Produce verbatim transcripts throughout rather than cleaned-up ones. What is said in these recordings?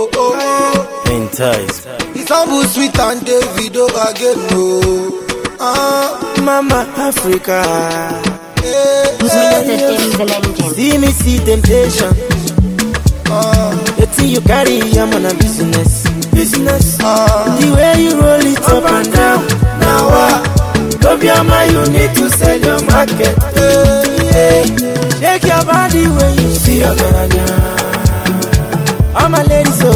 oh, oh. Enticed. It's humble, sweet and Davido again, no. Ah, Mama Africa. eh, See me see temptation. ah, The thing you carry, I'm on a business. Business. ah. The way you roll it up and down. Now what? Go be a man, you need to sell your market. Yeah. Shake your body when you see your garanya. I'm a lady, so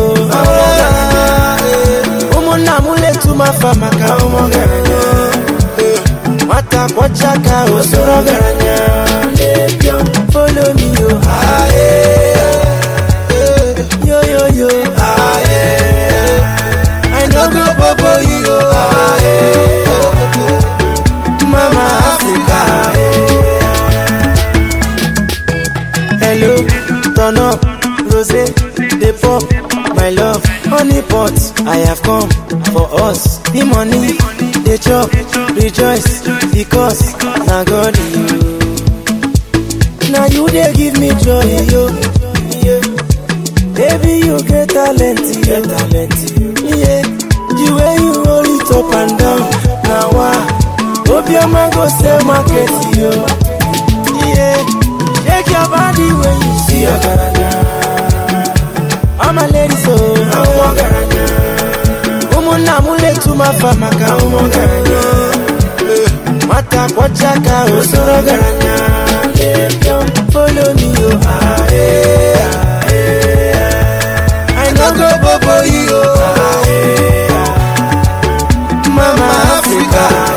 Woman, I'm mule to my fama, Kaomo garanya. Mata kwa chaka, osoro garanya. Follow me, yo. Ah, yeah. Yo, yo, yo. Ah, yeah. I know go bobo, yo. Ah, yeah. Mama Africa. Hello, turn up, rosé, they pop, my love, honey pot. I have come for us. The money, they chop, rejoice, because now God you. Now you they give me joy, yo. Yeah. Baby, you get talent, you talent, yeah. The way you roll it up and down, now why? Hope your man go sell market, yo. Yeah, shake your body when you see your garanya. I'm a lady, so I'm a garanya. Woman, I'm mule to my fama, Kaomo garanya. Mata kwa chaka, osoro garanya. Follow me, yo. Ah, yeah, ah, yeah. I know go bobo, yo. Ah, yeah. Mama Africa.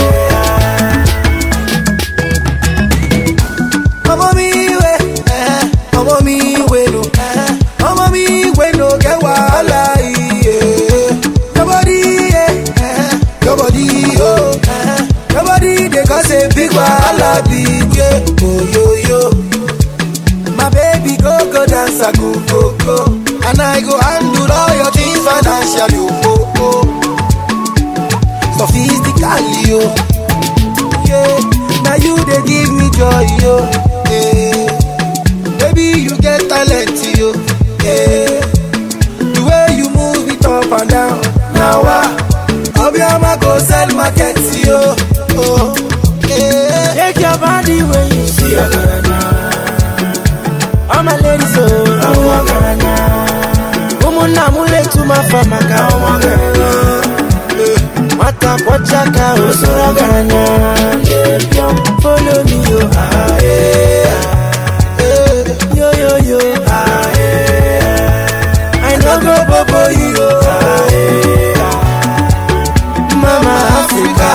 Ọmọ mi we, eh, ọmọ mi we no, eh, ọmọ mi we no get wahala iye. Your body, eh, eh, your body, oh, eh, your body they cause a big wahala big, yeah. Oh yo yo, my baby go go dance a go go go, and I go handle all your things financially, oh oh, sophistically, oh, yeah. Now you they give me joy, yo. Yeah. Baby, you get talent, yo. Yeah. The way you move it up and down. Now what? Obiama go sell market, yo. Oh, yeah. Shake your body when you see your garanya. I'm a lady, so I'm a garanya. Woman, I'm mule to my fama, Kaomo garanya. Mata kwa chaka, osoro garanya. Follow me, yo. Ah, yeah. Yo, yo, yo. Ah, yeah. I know go bobo, yo. Ah, yeah. Mama Africa.